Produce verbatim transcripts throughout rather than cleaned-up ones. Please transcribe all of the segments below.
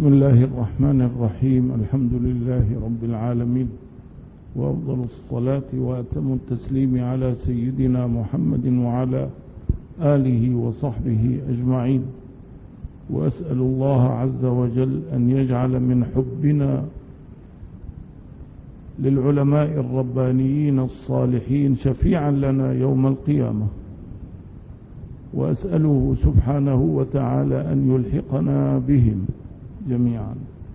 بسم الله الرحمن الرحيم. الحمد لله رب العالمين، وأفضل الصلاة وأتم التسليم على سيدنا محمد وعلى آله وصحبه أجمعين. وأسأل الله عز وجل أن يجعل من حبنا للعلماء الربانيين الصالحين شفيعا لنا يوم القيامة، وأسأله سبحانه وتعالى أن يلحقنا بهم جميعا.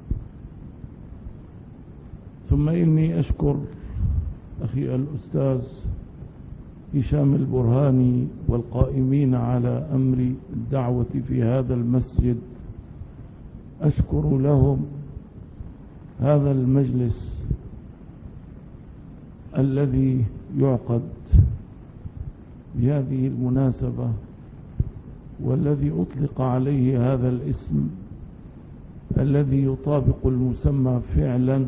ثم إني أشكر أخي الأستاذ هشام البرهاني والقائمين على أمر الدعوة في هذا المسجد، أشكر لهم هذا المجلس الذي يعقد بهذه المناسبة، والذي أطلق عليه هذا الاسم الذي يطابق المسمى فعلا،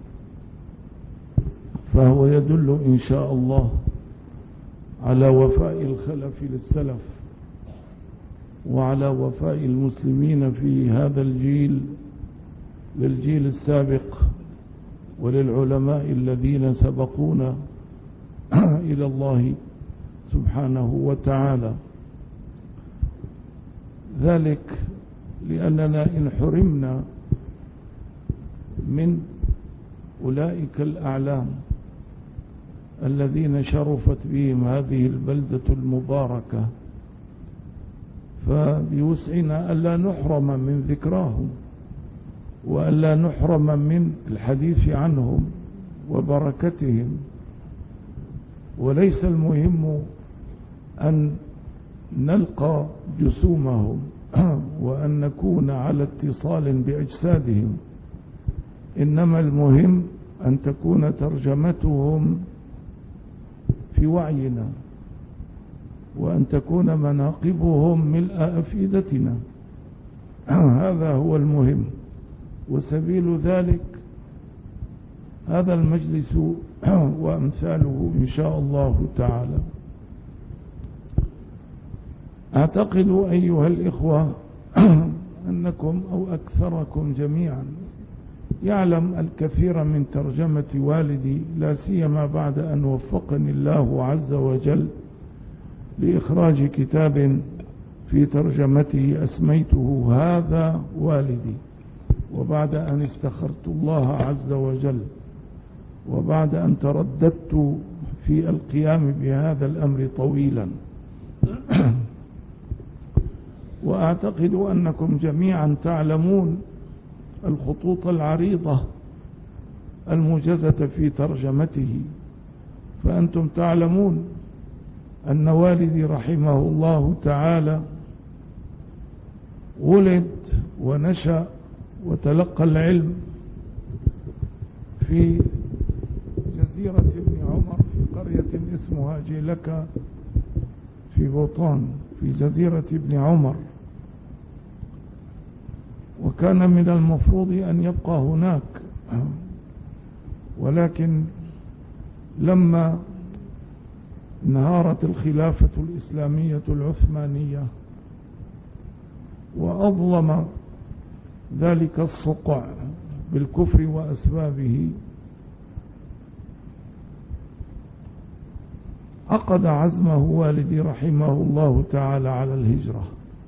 فهو يدل إن شاء الله على وفاء الخلف للسلف، وعلى وفاء المسلمين في هذا الجيل للجيل السابق وللعلماء الذين سبقونا إلى الله سبحانه وتعالى. ذلك لأننا إن حرمنا من أولئك الأعلام الذين شرفت بهم هذه البلدة المباركة، فبيوسعنا ألا نحرم من ذكراهم، وألا نحرم من الحديث عنهم وبركتهم. وليس المهم أن نلقى جسومهم وأن نكون على اتصال بأجسادهم، إنما المهم أن تكون ترجمتهم في وعينا، وأن تكون مناقبهم ملء أفئدتنا. هذا هو المهم، وسبيل ذلك هذا المجلس وأمثاله إن شاء الله تعالى. أعتقد أيها الإخوة أنكم أو أكثركم جميعا يعلم الكثير من ترجمة والدي، لا سيما بعد أن وفقني الله عز وجل لإخراج كتاب في ترجمته أسميته هذا والدي، وبعد أن استخرت الله عز وجل، وبعد أن ترددت في القيام بهذا الأمر طويلا. وأعتقد أنكم جميعا تعلمون الخطوط العريضة الموجزة في ترجمته، فأنتم تعلمون أن والدي رحمه الله تعالى ولد ونشأ وتلقى العلم في جزيرة ابن عمر، في قرية اسمها جيلكا في بوطان، في جزيرة ابن عمر. وكان من المفروض أن يبقى هناك، ولكن لما انهارت الخلافة الإسلامية العثمانية وأظلم ذلك الصقع بالكفر وأسبابه، عقد عزمه والدي رحمه الله تعالى على الهجرة.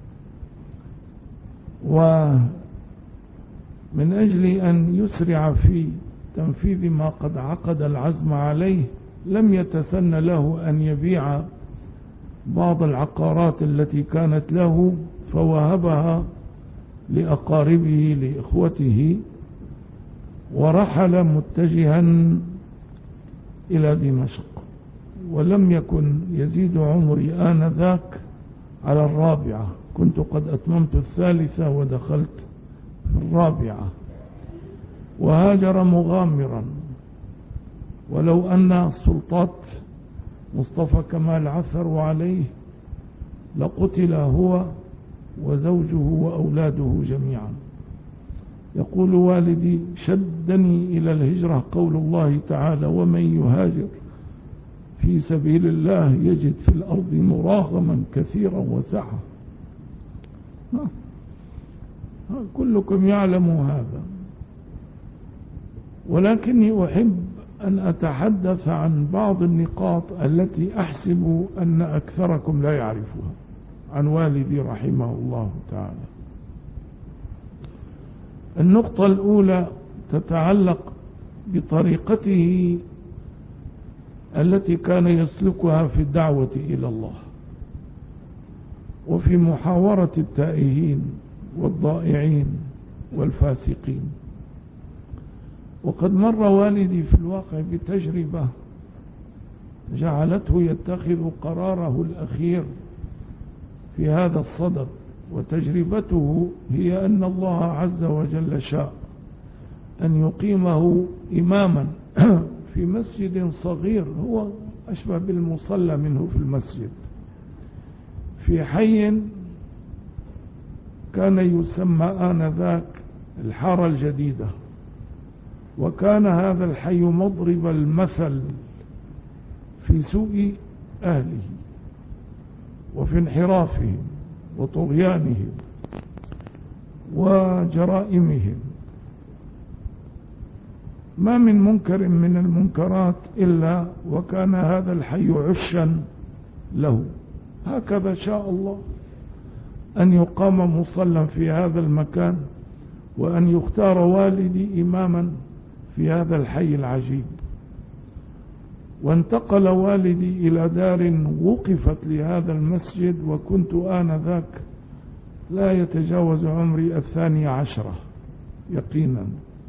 ومن أجل أن يسرع في تنفيذ ما قد عقد العزم عليه، لم يتسن له أن يبيع بعض العقارات التي كانت له، فوهبها لأقاربه لإخوته، ورحل متجها إلى دمشق. ولم يكن يزيد عمري آنذاك على الرابعة، كنت قد أتممت الثالثة ودخلت في الرابعة. وهاجر مغامرا، ولو أن السلطات مصطفى كمال عثروا عليه لقتل هو وزوجه وأولاده جميعا. يقول والدي: شدني إلى الهجرة قول الله تعالى: ومن يهاجر في سبيل الله يجد في الأرض مراغما كثيرا وسعة. كلكم يعلم هذا، ولكني أحب أن أتحدث عن بعض النقاط التي أحسب أن أكثركم لا يعرفها عن والدي رحمه الله تعالى. النقطة الأولى تتعلق بطريقته التي كان يسلكها في الدعوة إلى الله وفي محاورة التائهين والضائعين والفاسقين. وقد مر والدي في الواقع بتجربة جعلته يتخذ قراره الأخير في هذا الصدد، وتجربته هي أن الله عز وجل شاء أن يقيمه إماما في مسجد صغير هو أشبه بالمصلى منه في المسجد، في حي كان يسمى آنذاك الحارة الجديدة، وكان هذا الحي مضرب المثل في سوء أهله وفي انحرافهم وطغيانهم وجرائمهم. ما من منكر من المنكرات إلا وكان هذا الحي عشا له. هكذا شاء الله أن يقام مصلى في هذا المكان، وأن يختار والدي إماما في هذا الحي العجيب. وانتقل والدي إلى دار وقفت لهذا المسجد، وكنت آنذاك لا يتجاوز عمري الثانية عشرة يقينا.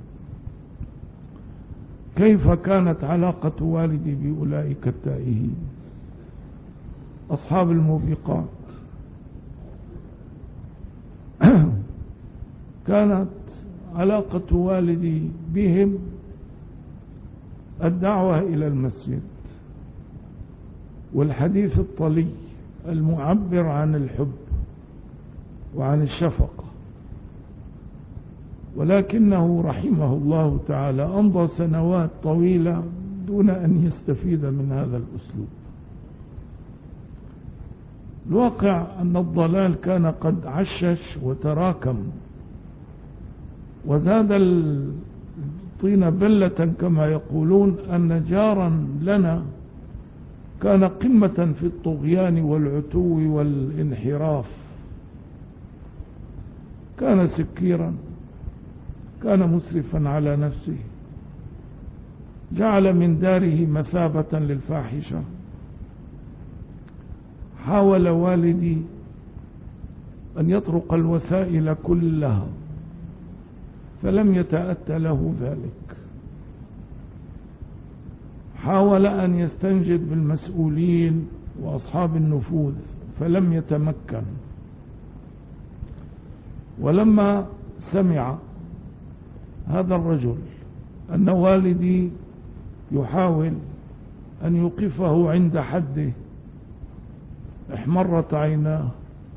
كيف كانت علاقة والدي بأولئك التائهين أصحاب الموبقات؟ كانت علاقة والدي بهم الدعوة إلى المسجد والحديث الطلي المعبر عن الحب وعن الشفقة، ولكنه رحمه الله تعالى أمضى سنوات طويلة دون أن يستفيد من هذا الأسلوب. الواقع أن الضلال كان قد عشش وتراكم، وزاد الطين بلة كما يقولون أن جارا لنا كان قمة في الطغيان والعتو والانحراف. كان سكيرا، كان مسرفا على نفسه، جعل من داره مثابة للفاحشة. حاول والدي أن يطرق الوسائل كلها فلم يتأتى له ذلك. حاول أن يستنجد بالمسؤولين وأصحاب النفوذ فلم يتمكن. ولما سمع هذا الرجل أن والدي يحاول أن يوقفه عند حده احمرت عيناه،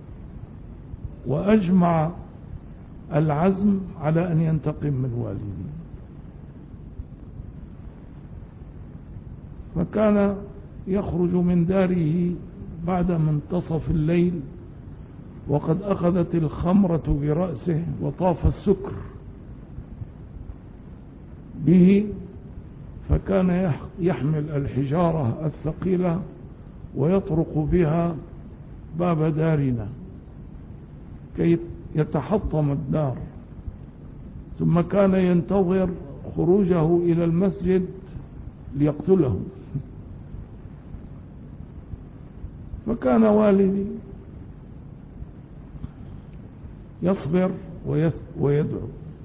وأجمع العزم على أن ينتقم من والدي. فكان يخرج من داره بعد منتصف الليل وقد أخذت الخمرة برأسه وطاف السكر به، فكان يحمل الحجارة الثقيلة ويطرق بها باب دارنا كي يتحطم الدار، ثم كان ينتظر خروجه إلى المسجد ليقتله. فكان والدي يصبر ويدعو.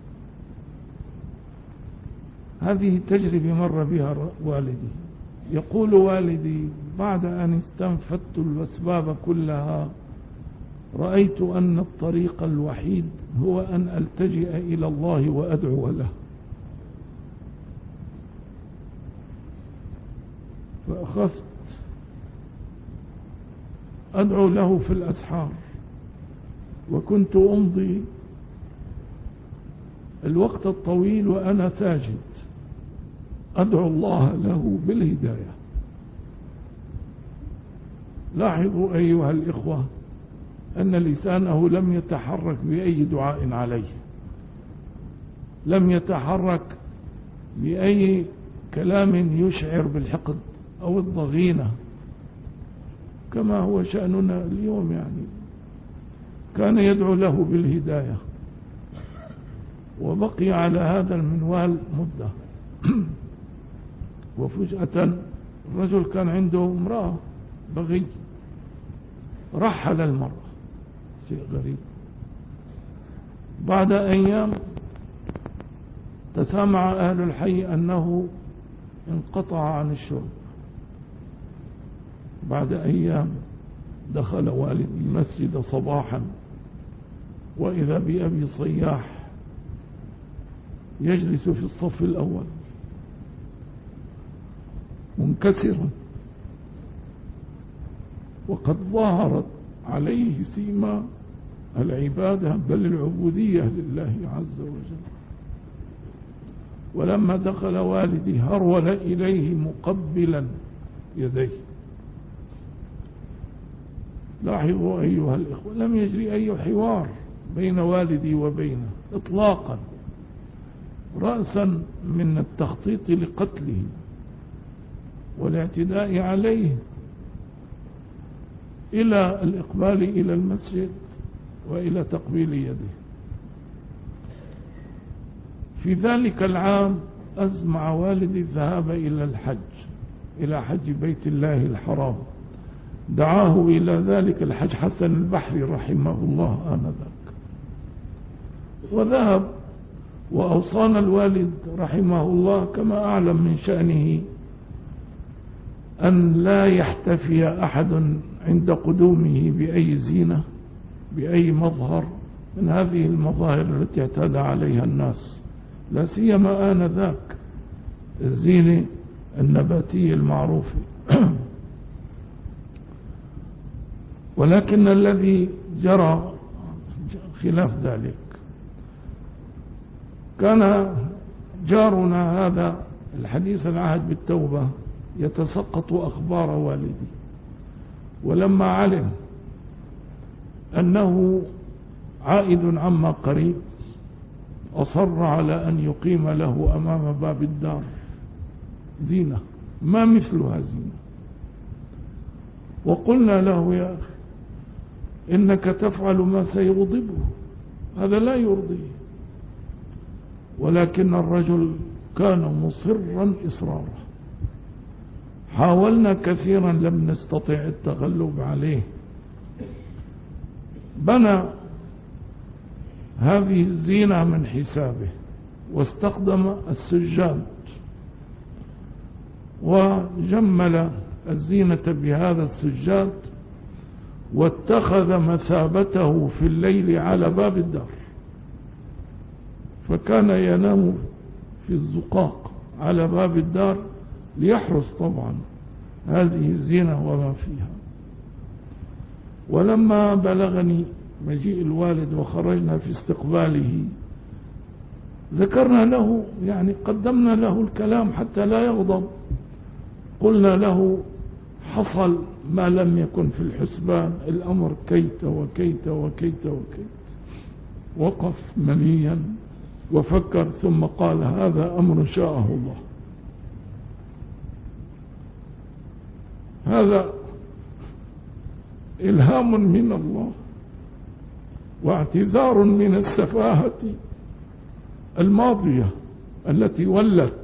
هذه تجربة مر بها والدي. يقول والدي: بعد أن استنفدت الأسباب كلها رأيت أن الطريق الوحيد هو أن ألتجئ إلى الله وأدعو له. فأخذت أدعو له في الأسحار، وكنت أمضي الوقت الطويل وأنا ساجد أدعو الله له بالهداية. لاحظوا أيها الإخوة أن لسانه لم يتحرك بأي دعاء عليه، لم يتحرك بأي كلام يشعر بالحقد أو الضغينة كما هو شأننا اليوم. يعني كان يدعو له بالهداية وبقي على هذا المنوال مدة وفجأة الرجل كان عنده امرأة بغي، رحل المرأة، شيء غريب. بعد أيام تسامع أهل الحي أنه انقطع عن الشرب. بعد أيام دخل والد المسجد صباحا وإذا بأبي صياح يجلس في الصف الأول منكسرا، وقد ظهرت عليه سيما العبادة بل العبودية لله عز وجل. ولما دخل والدي هرول إليه مقبلا يديه. لاحظوا أيها الإخوة، لم يجري أي حوار بين والدي وبينه إطلاقا، رأسا من التخطيط لقتله والاعتداء عليه إلى الإقبال إلى المسجد وإلى تقبيل يده. في ذلك العام أزمع والدي الذهاب إلى الحج، إلى حج بيت الله الحرام. دعاه إلى ذلك الحج حسن البحري رحمه الله آنذاك، وذهب. وأوصانا الوالد رحمه الله كما أعلم من شأنه أن لا يحتفي أحد عند قدومه بأي زينة بأي مظهر من هذه المظاهر التي اعتاد عليها الناس، لا سيما آنذاك الزينة النباتية المعروفة. ولكن الذي جرى خلاف ذلك، كان جارنا هذا الحديث العهد بالتوبة يتسقط أخبار والدي، ولما علم أنه عائد عما قريب أصر على أن يقيم له أمام باب الدار زينة ما مثلها زينة. وقلنا له يا أخي إنك تفعل ما سيغضبه، هذا لا يرضيه. ولكن الرجل كان مصرا إصرارا، حاولنا كثيرا لم نستطع التغلب عليه. بنى هذه الزينة من حسابه واستخدم السجاد وجمل الزينة بهذا السجاد، واتخذ مثابته في الليل على باب الدار، فكان ينام في الزقاق على باب الدار ليحرس طبعا هذه الزينة وما فيها. ولما بلغني مجيء الوالد وخرجنا في استقباله ذكرنا له، يعني قدمنا له الكلام حتى لا يغضب. قلنا له حصل ما لم يكن في الحسبان، الأمر كيت وكيت وكيت وكيت. وقف مليا وفكر ثم قال هذا أمر شاءه الله، هذا إلهام من الله واعتذار من السفاهة الماضية التي ولت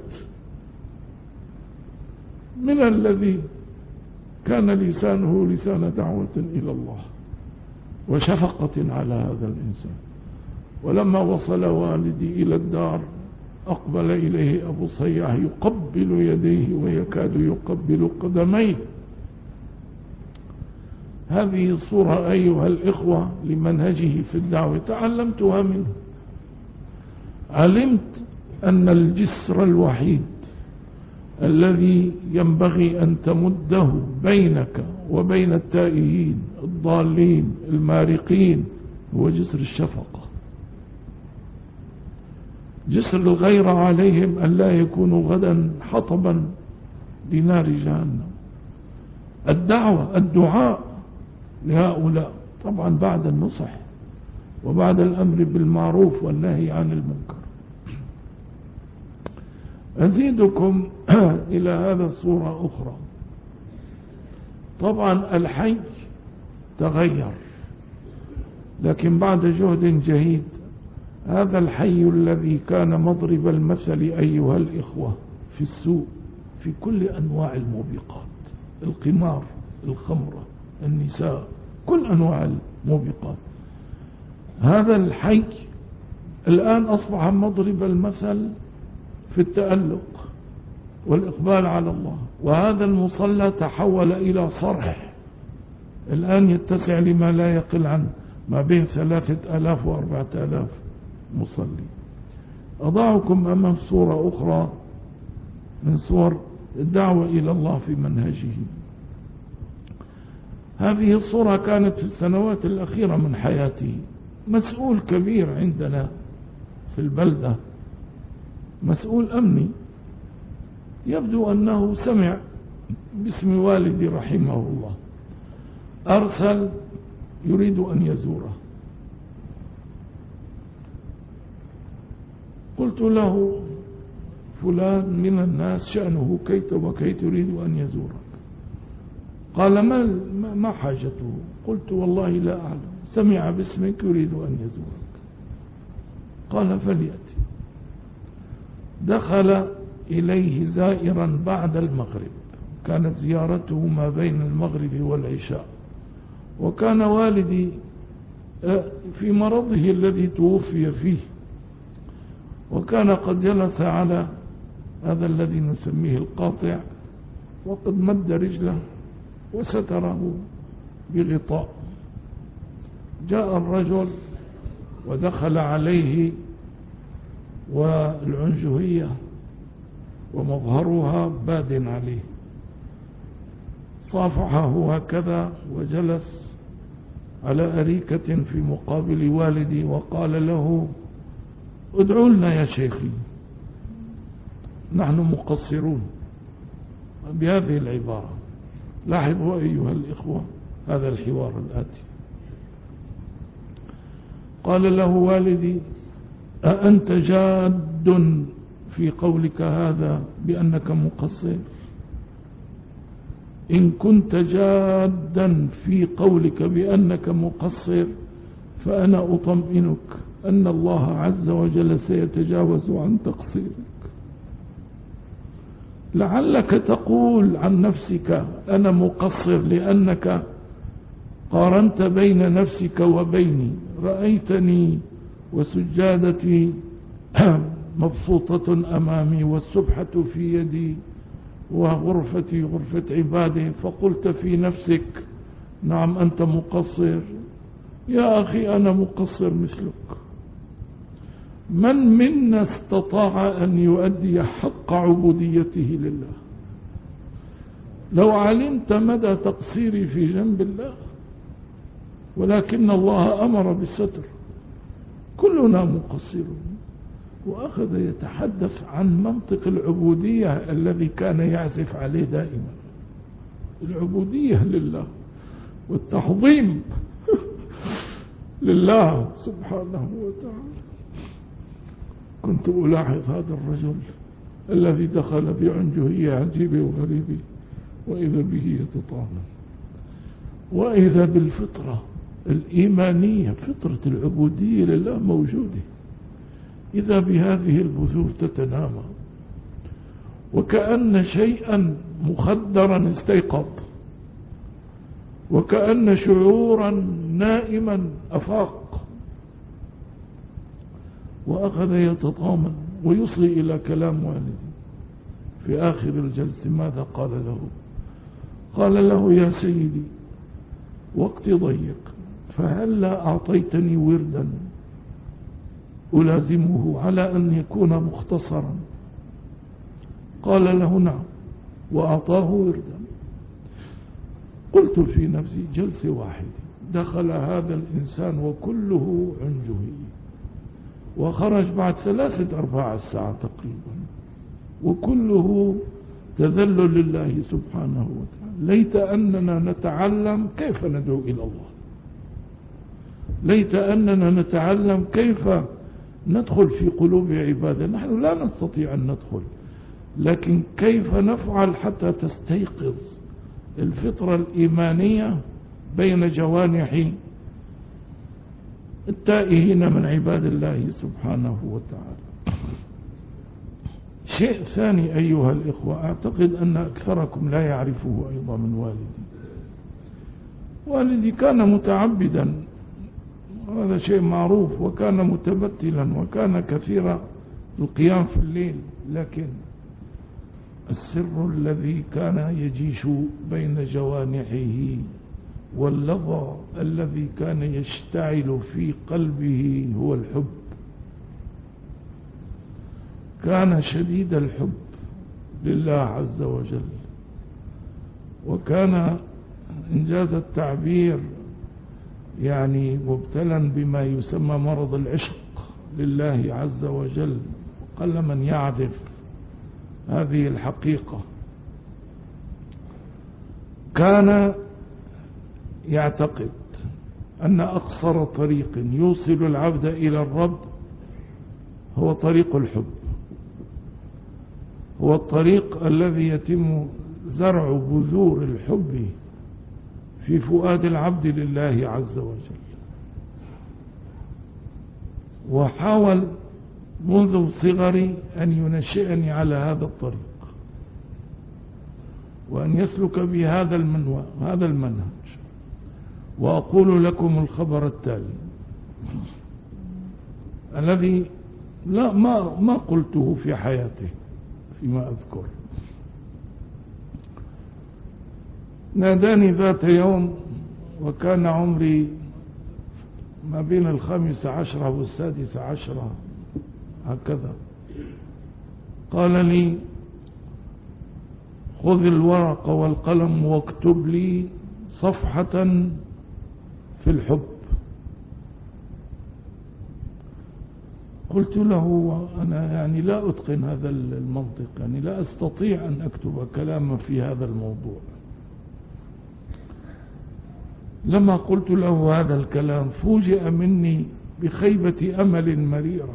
من الذي كان لسانه لسان دعوة إلى الله وشفقة على هذا الإنسان. ولما وصل والدي إلى الدار أقبل إليه أبو صياح يقبل يديه ويكاد يقبل قدميه. هذه الصورة أيها الإخوة لمنهجه في الدعوة تعلمتها منه. علمت أن الجسر الوحيد الذي ينبغي أن تمده بينك وبين التائهين الضالين المارقين هو جسر الشفقة، جسر الغيرة عليهم أن لا يكونوا غدا حطبا لنار جهنم. الدعوة الدعاء لهؤلاء طبعا بعد النصح وبعد الأمر بالمعروف والنهي عن المنكر. أزيدكم إلى هذا صورة أخرى. طبعا الحي تغير، لكن بعد جهد جهيد هذا الحي الذي كان مضرب المثل أيها الإخوة في السوء في كل أنواع الموبقات، القمار، الخمرة، النساء، كل أنواع الموبقات، هذا الحي الآن أصبح مضرب المثل في التألق والإقبال على الله. وهذا المصلى تحول إلى صرح الآن يتسع لما لا يقل عن ما بين ثلاثة آلاف وأربعة آلاف مصلي. أضعكم أمام صورة أخرى من صور الدعوة إلى الله في منهجه. هذه الصورة كانت في السنوات الأخيرة من حياته. مسؤول كبير عندنا في البلدة، مسؤول أمني، يبدو أنه سمع باسم والدي رحمه الله، أرسل يريد أن يزوره. قلت له فلان من الناس شأنه كيت وكيت يريد أن يزورك. قال ما, ما حاجته؟ قلت والله لا أعلم، سمع باسمك يريد أن يزورك. قال فليأتي. دخل إليه زائرا بعد المغرب، كانت زيارته ما بين المغرب والعشاء، وكان والدي في مرضه الذي توفي فيه، وكان قد جلس على هذا الذي نسميه القاطع وقد مد رجله وستره بغطاء. جاء الرجل ودخل عليه والعنجهية ومظهرها باد عليه، صافحه هكذا وجلس على أريكة في مقابل والدي وقال له ادعوا لنا يا شيخي، نحن مقصرون، بهذه العبارة. لاحظوا أيها الإخوة هذا الحوار الآتي. قال له والدي أأنت جاد في قولك هذا بأنك مقصر؟ إن كنت جادا في قولك بأنك مقصر فأنا أطمئنك أن الله عز وجل سيتجاوز عن تقصيرك. لعلك تقول عن نفسك أنا مقصر لأنك قارنت بين نفسك وبيني، رأيتني وسجادتي مبسوطة أمامي والسبحة في يدي وغرفتي غرفة عباده، فقلت في نفسك نعم أنت مقصر. يا أخي أنا مقصر مثلك. من منا استطاع أن يؤدي حق عبوديته لله؟ لو علمت مدى تقصيري في جنب الله، ولكن الله أمر بالستر، كلنا مقصرون. وأخذ يتحدث عن منطق العبودية الذي كان يعزف عليه دائما، العبودية لله والتحضيم لله سبحانه وتعالى. كنت ألاحظ هذا الرجل الذي دخل بعنجهية عجيبة وغريبة، وإذا به يتطامن، وإذا بالفطرة الإيمانية، فطرة العبودية لله موجودة، إذا بهذه البثوث تتنامى، وكأن شيئا مخدرا استيقظ، وكأن شعورا نائما أفاق، وأخذ يتطامن ويصغي إلى كلام والدي. في آخر الجلسة ماذا قال له؟ قال له يا سيدي وقتي ضيق، فهل لا أعطيتني وردا ألازمه على أن يكون مختصرا؟ قال له نعم، وأعطاه وردا. قلت في نفسي جلسة واحدة دخل هذا الإنسان وكله عنجهية، وخرج بعد ثلاثة أرباع الساعة تقريبا، وكله تذلل لله سبحانه وتعالى. ليت أننا نتعلم كيف ندعو إلى الله، ليت أننا نتعلم كيف ندخل في قلوب عباده. نحن لا نستطيع أن ندخل، لكن كيف نفعل حتى تستيقظ الفطرة الإيمانية بين جوانح التائهين من عباد الله سبحانه وتعالى. شيء ثاني أيها الإخوة، أعتقد أن أكثركم لا يعرفه أيضا من والدي. والدي كان متعبدا، هذا شيء معروف، وكان متبتلا، وكان كثير القيام في الليل، لكن السر الذي كان يجيش بين جوانحه واللظى الذي كان يشتعل في قلبه هو الحب. كان شديد الحب لله عز وجل، وكان إنجاز التعبير يعني مبتلا بما يسمى مرض العشق لله عز وجل. قل من يعرف هذه الحقيقة. كان يعتقد أن أقصر طريق يوصل العبد إلى الرب هو طريق الحب، هو الطريق الذي يتم زرع بذور الحب في فؤاد العبد لله عز وجل. وحاول منذ صغري أن ينشئني على هذا الطريق، وأن يسلك بهذا المنوى هذا المنهج. وأقول لكم الخبر التالي الذي لا ما ما قلته في حياته فيما أذكر. ناداني ذات يوم وكان عمري ما بين الخامس عشرة والسادس عشرة هكذا. قال لي: خذ الورق والقلم واكتب لي صفحة في الحب. قلت له: أنا يعني لا أتقن هذا المنطق، يعني لا أستطيع أن أكتب كلاما في هذا الموضوع. لما قلت له هذا الكلام فوجئ مني بخيبة أمل مريرة.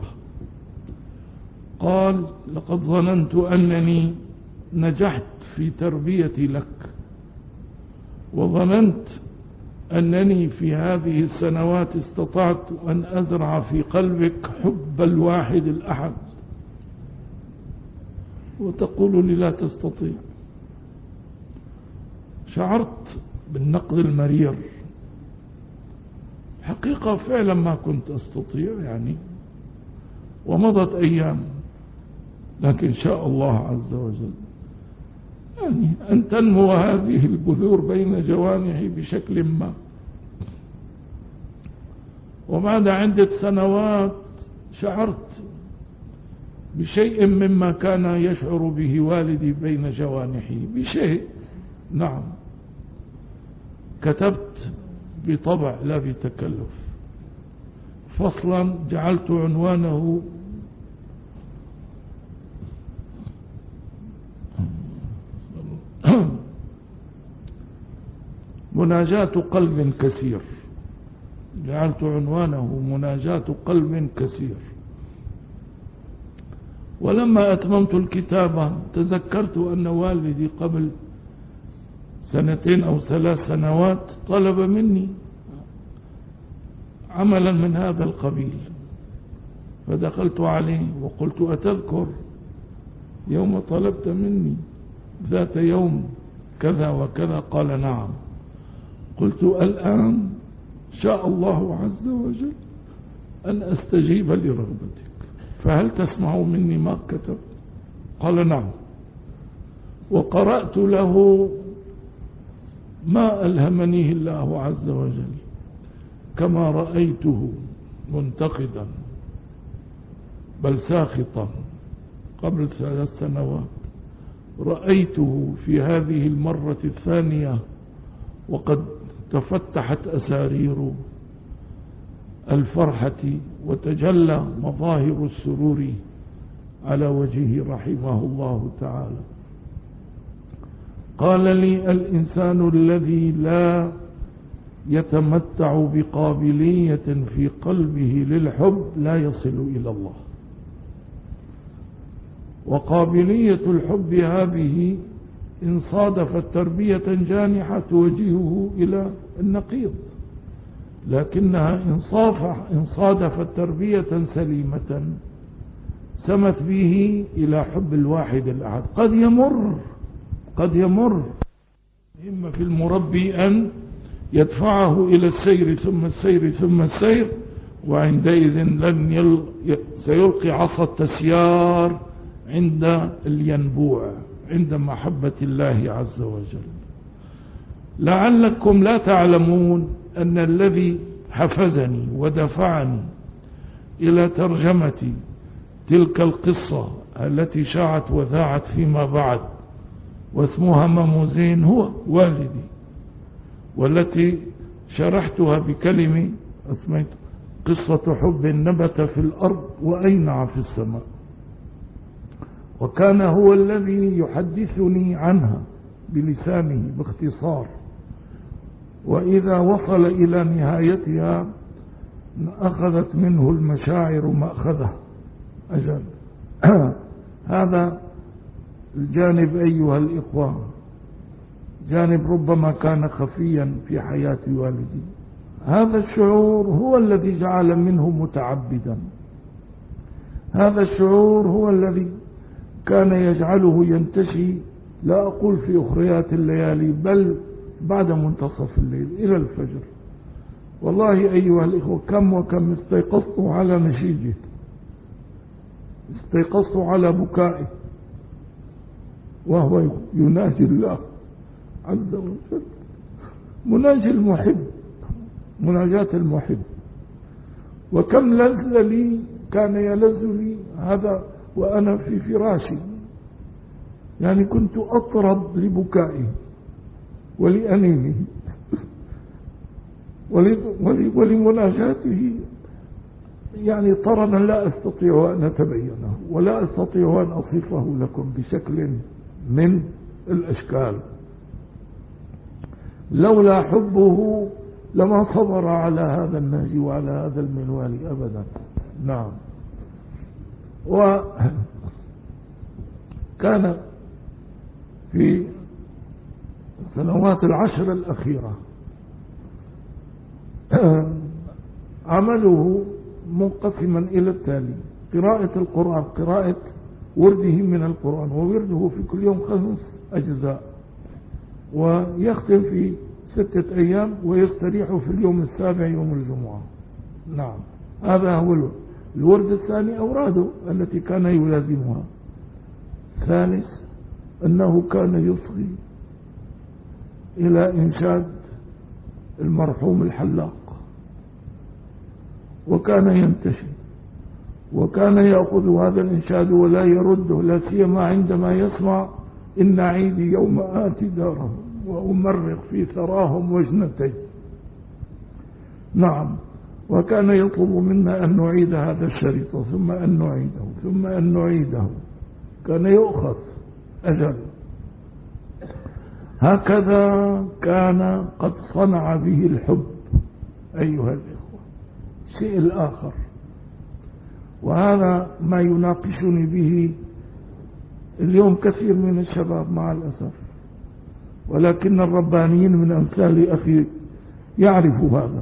قال: لقد ظننت أنني نجحت في تربيتي لك، وظننت أنني في هذه السنوات استطعت أن أزرع في قلبك حب الواحد الأحد، وتقول لي لا تستطيع. شعرت بالنقد المرير. حقيقة فعلا ما كنت أستطيع يعني. ومضت أيام، لكن شاء الله عز وجل يعني أن تنمو هذه البذور بين جوانحي بشكل ما. وبعد عدة سنوات شعرت بشيء مما كان يشعر به والدي بين جوانحي، بشيء. نعم، كتبت بطبع لا بتكلف فصلا جعلت عنوانه مناجاة قلب كثير. جعلت عنوانه مناجاة قلب كثير. ولما أتممت الكتابة تذكرت أن والدي قبل سنتين أو ثلاث سنوات طلب مني عملا من هذا القبيل، فدخلت عليه وقلت: أتذكر يوم طلبت مني ذات يوم كذا وكذا؟ قال: نعم. قلت: الآن شاء الله عز وجل أن أستجيب لرغبتك، فهل تسمع مني ما كتب؟ قال: نعم. وقرأت له ما ألهمنيه الله عز وجل كما رأيته منتقدا بل ساخطا قبل ثلاث سنوات، رأيته في هذه المرة الثانية وقد تفتحت أسارير الفرحة وتجلى مظاهر السرور على وجهه رحمه الله تعالى. قال لي: الإنسان الذي لا يتمتع بقابلية في قلبه للحب لا يصل إلى الله. وقابلية الحب هذه إن صادفت تربية جانحة توجهه إلى النقيض، لكنها إن صادفت تربية سليمة سمت به إلى حب الواحد الأحد. قد يمر قد يمر إما في المربي أن يدفعه إلى السير ثم السير ثم السير، وعندئذ لن يل... سيلقي عصا التسيار عند الينبوع، عند محبة الله عز وجل. لعلكم لا تعلمون أن الذي حفزني ودفعني إلى ترجمة تلك القصة التي شاعت وذاعت فيما بعد واسمها ماموزين هو والدي، والتي شرحتها بكلمة اسميت قصة حب نبت في الأرض وأينع في السماء، وكان هو الذي يحدثني عنها بلسانه باختصار، وإذا وصل إلى نهايتها أخذت منه المشاعر مأخذه. أجل هذا الجانب أيها الإخوة جانب ربما كان خفيا في حياة والدي. هذا الشعور هو الذي جعل منه متعبدا، هذا الشعور هو الذي كان يجعله ينتشي، لا أقول في أخريات الليالي بل بعد منتصف الليل إلى الفجر. والله أيها الإخوة كم وكم استيقظت على نشيجه، استيقظت على بكائه وهو يناجي الله عز وجل، مناجي المحب، مناجاة المحب. وكم لذ لي كان يلذ لي هذا وأنا في فراشي، يعني كنت أطرب لبكائه ولأنينه ولمناجاته، يعني طردا لا أستطيع أن أتبينه ولا أستطيع أن أصفه لكم بشكل من الأشكال. لولا حبه لما صبر على هذا النهج وعلى هذا المنوال أبدا. نعم. وكان في السنوات العشر الأخيرة عمله منقسما إلى التالي: قراءة القرآن، قراءة ورده من القرآن، وورده في كل يوم خمس أجزاء، ويختم في ستة أيام ويستريح في اليوم السابع يوم الجمعة. نعم، هذا هو الورد الثاني. أوراده التي كان يلازمها. ثالث أنه كان يصغي إلى إنشاد المرحوم الحلاق، وكان ينتشي، وكان يأخذ هذا الإنشاد ولا يرده، لا سيما عندما يسمع إن عيدي يوم آتي دارهم وأمرق في ثراهم وجنتي. نعم. وكان يطلب منا أن نعيد هذا الشريط ثم أن نعيده ثم أن نعيده، كان يؤخذ. أجل هكذا كان قد صنع به الحب أيها الإخوة. الشيء الآخر، وهذا ما يناقشني به اليوم كثير من الشباب مع الأسف، ولكن الربانيين من أمثال أخي يعرفوا هذا.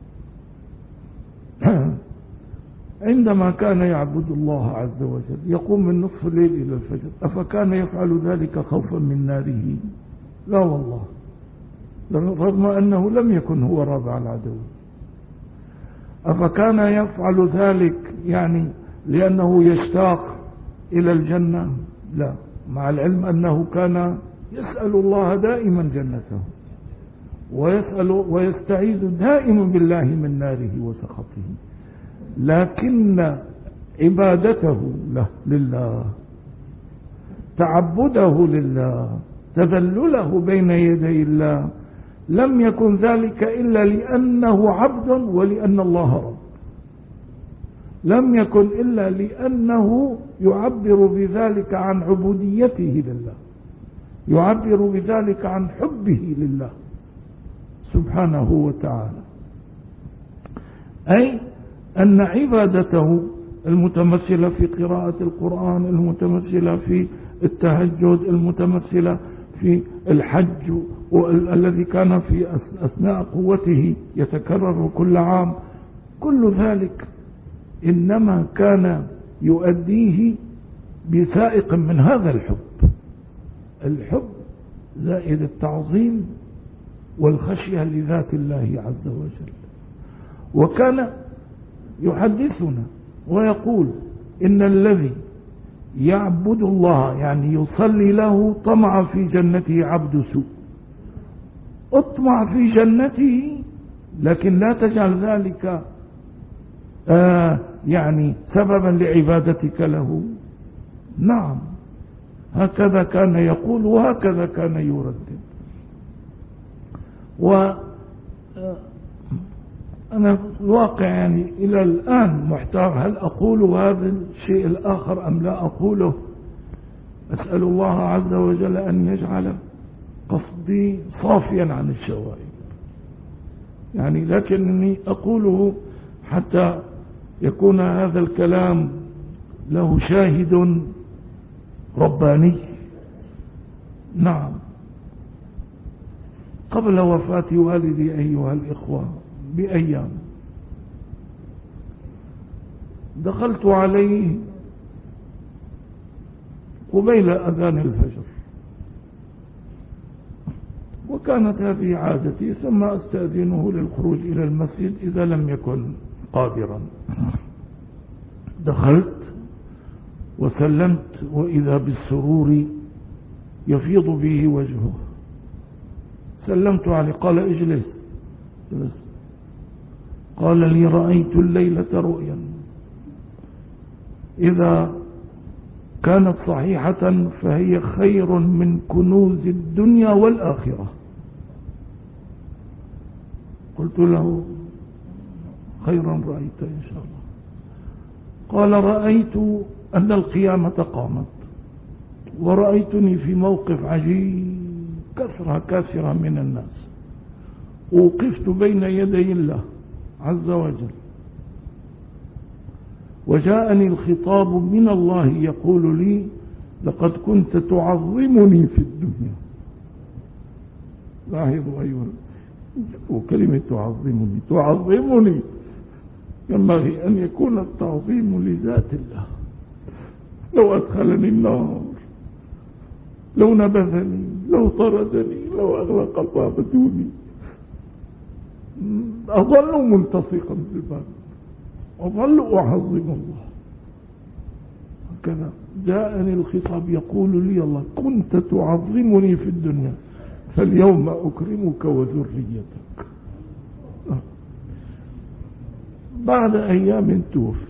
عندما كان يعبد الله عز وجل يقوم من نصف الليل إلى الفجر، أفكان يفعل ذلك خوفا من ناره؟ لا والله، رغم أنه لم يكن هو رابع العدو. أفكان يفعل ذلك يعني لأنه يشتاق إلى الجنة؟ لا، مع العلم أنه كان يسأل الله دائما جنته، ويسأل ويستعيذ دائما بالله من ناره وسخطه، لكن عبادته له لله، تعبده لله، تذلله بين يدي الله، لم يكن ذلك إلا لأنه عبد ولأن الله رب، لم يكن إلا لأنه يعبر بذلك عن عبوديته لله، يعبر بذلك عن حبه لله سبحانه وتعالى، أي أن عبادته المتمثلة في قراءة القرآن، المتمثلة في التهجد، المتمثلة في الحج الذي كان في أثناء قوته يتكرر كل عام، كل ذلك إنما كان يؤديه بسائق من هذا الحب، الحب زائد التعظيم والخشية لذات الله عز وجل. وكان يحدثنا ويقول إن الذي يعبد الله يعني يصلي له طمع في جنته عبد سوء. اطمع في جنته لكن لا تجعل ذلك آه يعني سببا لعبادتك له. نعم، هكذا كان يقول وهكذا كان يردد. وأنا الواقع يعني إلى الآن محتار، هل أقول هذا الشيء الآخر أم لا أقوله؟ أسأل الله عز وجل أن يجعل قصدي صافيا عن الشوائب يعني، لكنني أقوله حتى يكون هذا الكلام له شاهد رباني. نعم، قبل وفاة والدي أيها الإخوة بأيام دخلت عليه قبيل أذان الفجر، وكانت هذه عادتي، ثم أستأذنه للخروج إلى المسجد إذا لم يكن قادرا. دخلت وسلمت وإذا بالسرور يفيض به وجهه. سلمت عليه، قال اجلس. جلس. قال لي رأيت الليلة رؤيا إذا كانت صحيحة فهي خير من كنوز الدنيا والآخرة. قلت له خيرا رأيت إن شاء الله. قال رأيت أن القيامة قامت، ورأيتني في موقف عجيب، كثرة كثيرة من الناس، ووقفت بين يدي الله عز وجل، وجاءني الخطاب من الله يقول لي لقد كنت تعظمني في الدنيا. لاحظوا أيها، وكلمة تعظمني تعظمني ينبغي أن يكون التعظيم لذات الله. لو أدخلني النار، لو نبذني، لو طردني، لو أغلق باب دوني، أظل ملتصقا بالباب، أظل أعظم الله. هكذا جاءني الخطاب يقول لي الله كنت تعظمني في الدنيا فاليوم أكرمك وذريتك. بعد أيام توفي.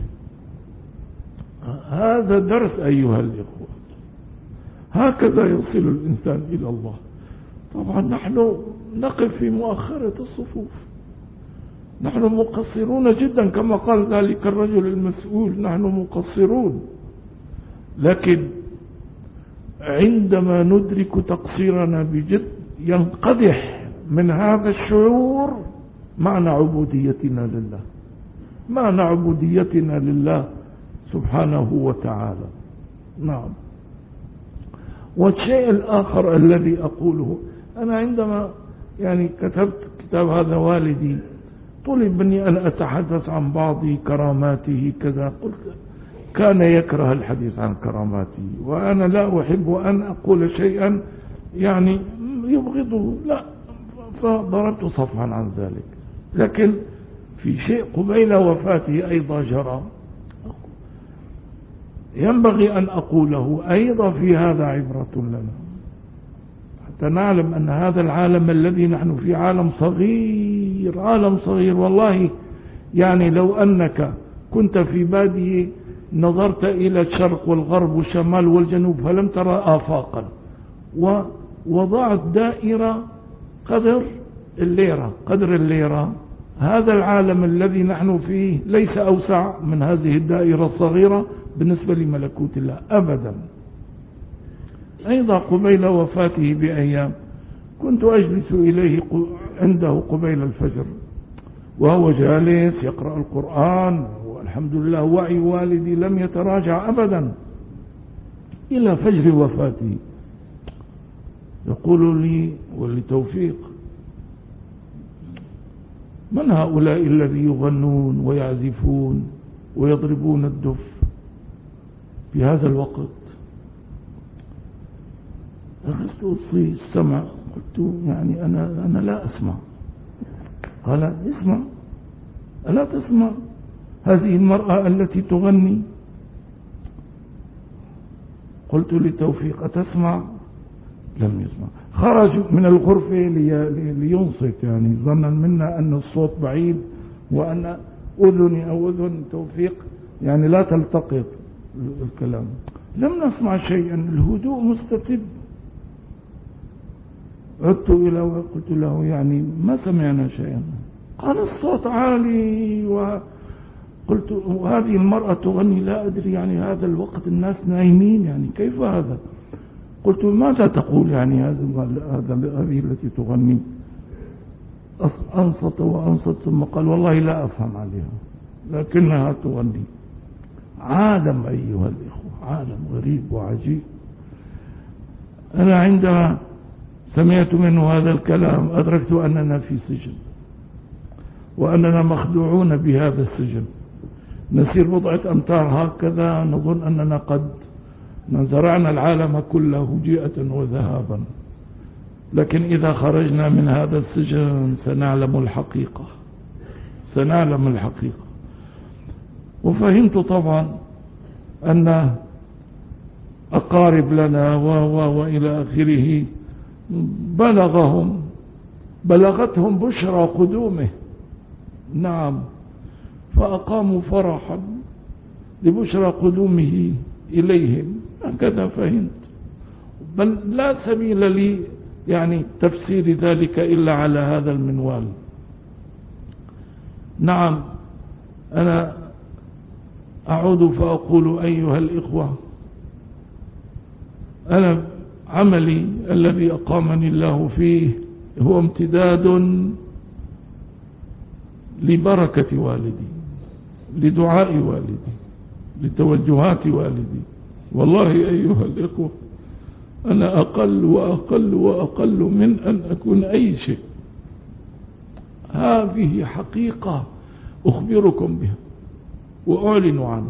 هذا درس أيها الإخوة، هكذا يصل الإنسان إلى الله. طبعا نحن نقف في مؤخرة الصفوف، نحن مقصرون جدا كما قال ذلك الرجل المسؤول، نحن مقصرون، لكن عندما ندرك تقصيرنا بجد ينقدح من هذا الشعور معنى عبوديتنا لله، معنى عبوديتنا لله سبحانه وتعالى. نعم. والشيء الآخر الذي أقوله، أنا عندما يعني كتبت كتاب هذا والدي طلب مني أن أتحدث عن بعض كراماته كذا، قلت كان يكره الحديث عن كراماته، وأنا لا أحب أن أقول شيئا يعني يبغضه، لا، فضربت صفحا عن ذلك. لكن في شيء قبيل وفاته أيضا جرى ينبغي أن أقوله أيضا، في هذا عبرة لنا حتى نعلم أن هذا العالم الذي نحن فيه عالم صغير، عالم صغير والله. يعني لو أنك كنت في بادية نظرت إلى الشرق والغرب والشمال والجنوب فلم ترى آفاقا، ووضعت دائرة قدر الليرة، قدر الليرة، هذا العالم الذي نحن فيه ليس أوسع من هذه الدائرة الصغيرة بالنسبة لملكوت الله أبدا. أيضا قبيل وفاته بأيام كنت أجلس إليه عنده قبيل الفجر وهو جالس يقرأ القرآن، والحمد لله وعي والدي لم يتراجع أبدا إلى فجر وفاته، يقول لي ولتوفيق: من هؤلاء الذي يغنون ويعزفون ويضربون الدف في هذا الوقت؟ أخذت أصي السمع، قلت يعني أنا, أنا لا أسمع. قال: اسمع، ألا تسمع هذه المرأة التي تغني؟ قلت لتوفيق: أتسمع؟ لم يسمع. خرج من الغرفة لي لينصت، يعني ظنا منا أن الصوت بعيد وأن أذني أو أذن توفيق يعني لا تلتقط الكلام. لم نسمع شيئا، الهدوء مستتب. عدت إلى وقلت له: يعني ما سمعنا شيئا. قال: الصوت عالي. وقلت: وهذه المرأة تغني، لا أدري يعني هذا الوقت الناس نايمين، يعني كيف هذا؟ قلت: ماذا تقول يعني هذا هذه التي تغني؟ أنصت وأنصت ثم قال: والله لا أفهم عليها، لكنها تغني. عالم أيها الإخوة، عالم غريب وعجيب. أنا عندما سمعت منه هذا الكلام أدركت أننا في سجن، وأننا مخدوعون بهذا السجن. نسير بضعة أمتار هكذا نظن أننا قد زرعنا العالم كله جيئة وذهابا، لكن إذا خرجنا من هذا السجن سنعلم الحقيقة، سنعلم الحقيقة. وفهمت طبعا أن أقارب لنا و و وإلى آخره بلغهم بلغتهم بشرى قدومه، نعم، فأقاموا فرحا لبشرى قدومه إليهم. هكذا فهمت، بل لا سبيل لي يعني تفسير ذلك إلا على هذا المنوال. نعم، أنا أعود فأقول أيها الإخوة، أنا عملي الذي أقامني الله فيه هو امتداد لبركة والدي، لدعاء والدي، لتوجهات والدي. والله أيها الإخوة أنا أقل وأقل وأقل من أن أكون أي شيء. هذه حقيقة أخبركم بها وأعلن عنها،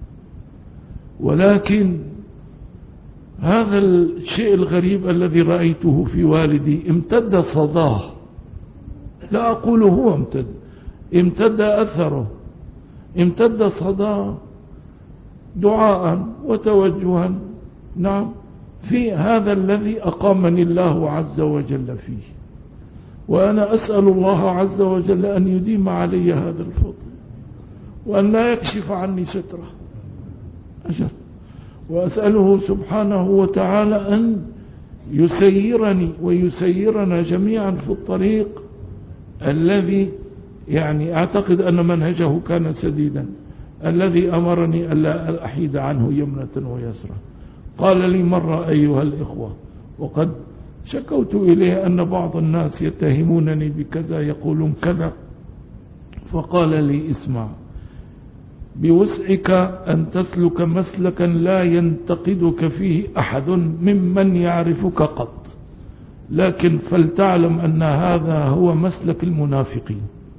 ولكن هذا الشيء الغريب الذي رأيته في والدي امتد صداه، لا أقول هو امتد، امتد أثره، امتد صداه دعاء وتوجها، نعم، في هذا الذي أقامني الله عز وجل فيه. وأنا أسأل الله عز وجل أن يديم علي هذا الفضل، وأن لا يكشف عني ستره أجل. وأسأله سبحانه وتعالى أن يسيرني ويسيرنا جميعا في الطريق الذي يعني أعتقد أن منهجه كان سديدا، الذي أمرني ألا أحيد عنه يمنة ويسرى. قال لي مرة أيها الإخوة، وقد شكوت إليه أن بعض الناس يتهمونني بكذا، يقولون كذا، فقال لي: اسمع، بوسعك أن تسلك مسلكا لا ينتقدك فيه أحد ممن يعرفك قط، لكن فلتعلم أن هذا هو مسلك المنافقين.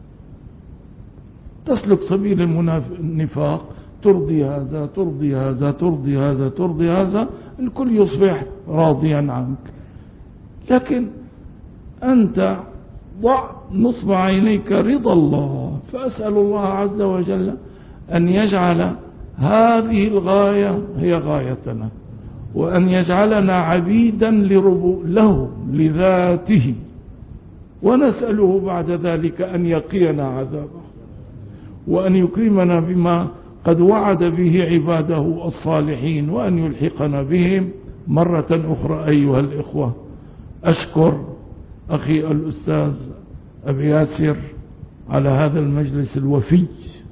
تسلك سبيل النفاق، ترضي هذا ترضي هذا ترضي هذا ترضي هذا، الكل يصبح راضيا عنك. لكن أنت ضع نصب عينيك رضا الله، فأسأل الله عز وجل أن يجعل هذه الغاية هي غايتنا، وأن يجعلنا عبيدا لربو له لذاته، ونسأله بعد ذلك أن يقينا عذابه، وأن يكرمنا بما قد وعد به عباده الصالحين، وأن يلحقنا بهم مرة أخرى. أيها الإخوة، أشكر أخي الأستاذ أبي ياسر على هذا المجلس الوفي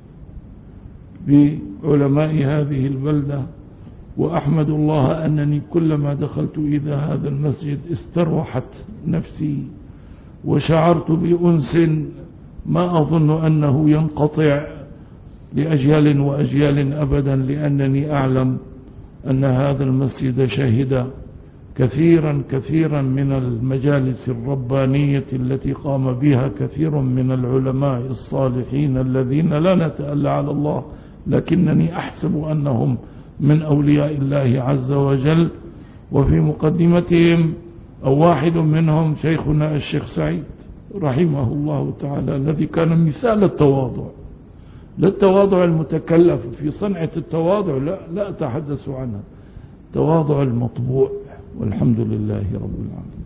بعلماء هذه البلدة، وأحمد الله أنني كلما دخلت إلى هذا المسجد استروحت نفسي وشعرت بأنس ما أظن أنه ينقطع لأجيال وأجيال أبدا، لأنني أعلم أن هذا المسجد شهد كثيرا كثيرا من المجالس الربانية التي قام بها كثير من العلماء الصالحين الذين لا نتألى على الله، لكنني أحسب أنهم من أولياء الله عز وجل. وفي مقدمتهم أو واحد منهم شيخنا الشيخ سعيد رحمه الله تعالى، الذي كان مثال التواضع، لا التواضع المتكلف في صنعة التواضع، لا, لا أتحدث عنها، تواضع المطبوع، والحمد لله رب العالمين.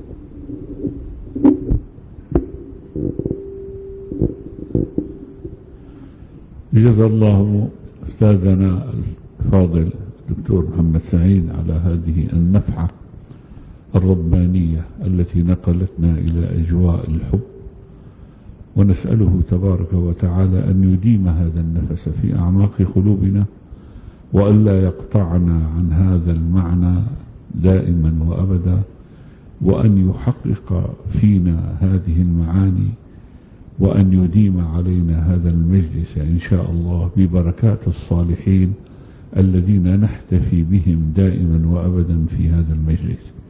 جزا الله أستاذنا الفاضل الدكتور محمد سعيد على هذه النفحة الربانية التي نقلتنا إلى أجواء الحب، ونسأله تبارك وتعالى أن يديم هذا النفس في أعماق قلوبنا، وألا يقطعنا عن هذا المعنى دائما وأبدا، وأن يحقق فينا هذه المعاني، وأن يديم علينا هذا المجلس إن شاء الله ببركات الصالحين الذين نحتفي بهم دائما وأبدا في هذا المجلس.